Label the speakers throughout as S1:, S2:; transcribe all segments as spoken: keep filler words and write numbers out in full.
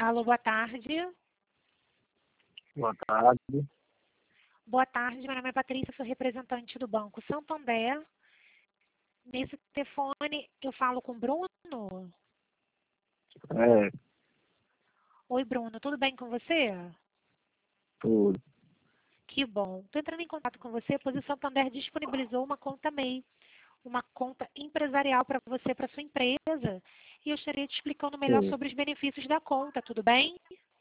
S1: Alô, boa tarde.
S2: Boa tarde.
S1: Boa tarde, meu nome é Patrícia, sou representante do Banco Santander. Nesse telefone eu falo com o Bruno.
S2: É,
S1: Oi, Bruno, tudo bem com você?
S2: tudo.
S1: Que bom. Estou entrando em contato com você, pois o Santander disponibilizou uma conta M E I, uma conta empresarial para você, para sua empresa. E eu estaria te explicando melhor
S2: Sim,
S1: sobre os benefícios da conta, tudo bem?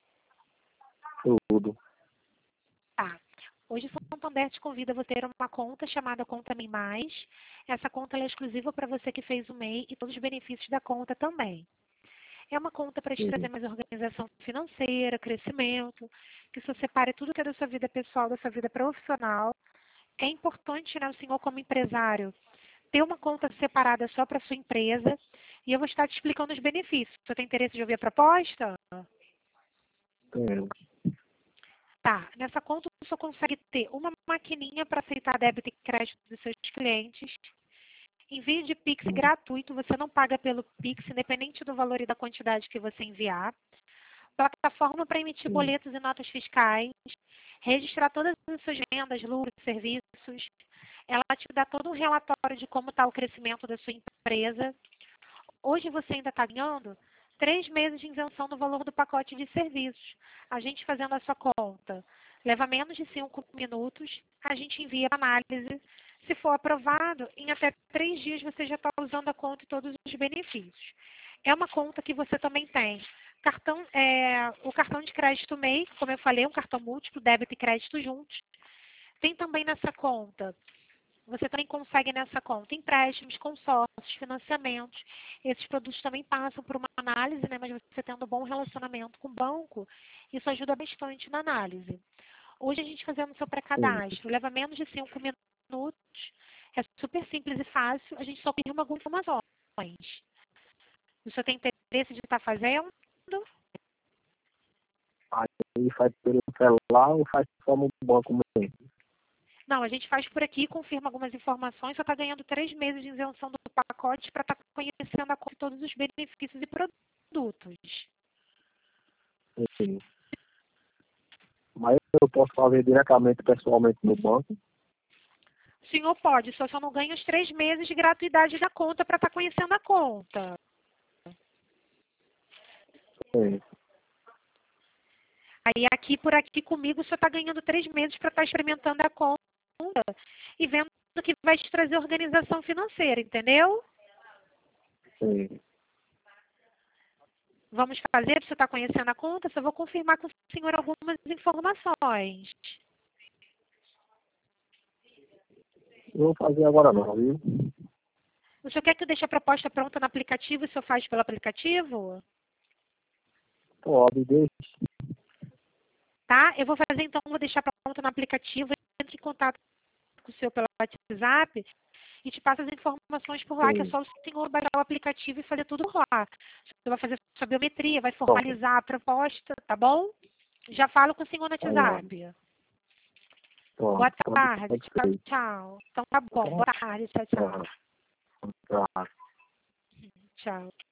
S2: tudo.
S1: Tá. Hoje o Santander te convida a você ter uma conta chamada Conta M E I Mais. Essa conta ela é exclusiva para você que fez o M E I e todos os benefícios da conta também. É uma conta para te trazer
S2: Sim,
S1: mais organização financeira, crescimento, que você separe tudo que é da sua vida pessoal, da sua vida profissional. É importante, né, o senhor como empresário, ter uma conta separada só para sua empresa. E eu vou estar te explicando os benefícios. Você tem interesse de ouvir a proposta?
S2: tenho.
S1: Tá, nessa conta você só consegue ter uma maquininha para aceitar débito e crédito dos seus clientes. Envio de Pix
S2: Sim,
S1: gratuito, você não paga pelo Pix, independente do valor e da quantidade que você enviar. Plataforma para emitir
S2: sim,
S1: boletos e notas fiscais. Registrar todas as suas vendas, lucros, serviços. Ela te dá todo um relatório de como está o crescimento da sua empresa. Hoje você ainda está ganhando três meses de isenção no valor do pacote de serviços. A gente fazendo a sua conta leva menos de cinco minutos, a gente envia a análise. Se for aprovado, em até três dias você já está usando a conta e todos os benefícios. É uma conta que você também tem cartão, é, o cartão de crédito M E I, como eu falei, um cartão múltiplo, débito e crédito juntos. Tem também nessa conta você também consegue nessa conta empréstimos, consórcios, financiamentos. Esses produtos também passam por uma análise, né? Mas você tendo um bom relacionamento com o banco, isso ajuda bastante na análise. Hoje a gente fazendo o seu
S2: sim.
S1: pré-cadastro, leva menos de cinco minutos, é super simples e fácil, a gente só confirma algumas informações. O senhor tem interesse de estar fazendo?
S2: Aí faz pelo celular ou faz só no banco mesmo?
S1: Não, a gente faz por aqui, confirma algumas informações, só está ganhando três meses de isenção do pacote para estar conhecendo a conta, todos os benefícios e produtos.
S2: Sim. Mas eu posso fazer diretamente pessoalmente no banco?
S1: O senhor pode, só só não ganha os três meses de gratuidade da conta para estar conhecendo a conta.
S2: Sim,
S1: Aí aqui por aqui comigo, o senhor está ganhando três meses para estar experimentando a conta e vendo o que vai te trazer organização financeira, entendeu?
S2: sim.
S1: Vamos fazer, para você estar conhecendo a conta, só vou confirmar com o senhor algumas informações.
S2: Não vou fazer agora não, viu?
S1: O senhor quer que eu deixe a proposta pronta no aplicativo e o senhor faz pelo aplicativo?
S2: Pode, deixa.
S1: Tá? Eu vou fazer então, vou deixar pronto no aplicativo, entre em contato com o senhor pelo WhatsApp e te passo as informações por lá, que é
S2: Sim.
S1: só o senhor baixar o aplicativo e fazer tudo por lá. Você vai fazer sua biometria, vai
S2: Pronto.
S1: formalizar a proposta, tá bom? Já falo com o senhor no
S2: Tá lá.
S1: WhatsApp.
S2: Pronto.
S1: Boa
S2: Pode,
S1: tarde,
S2: pode
S1: tchau,
S2: ser.
S1: tchau. Então tá bom, boa tarde, tchau, tchau.
S2: Tá. Tá.
S1: Tchau.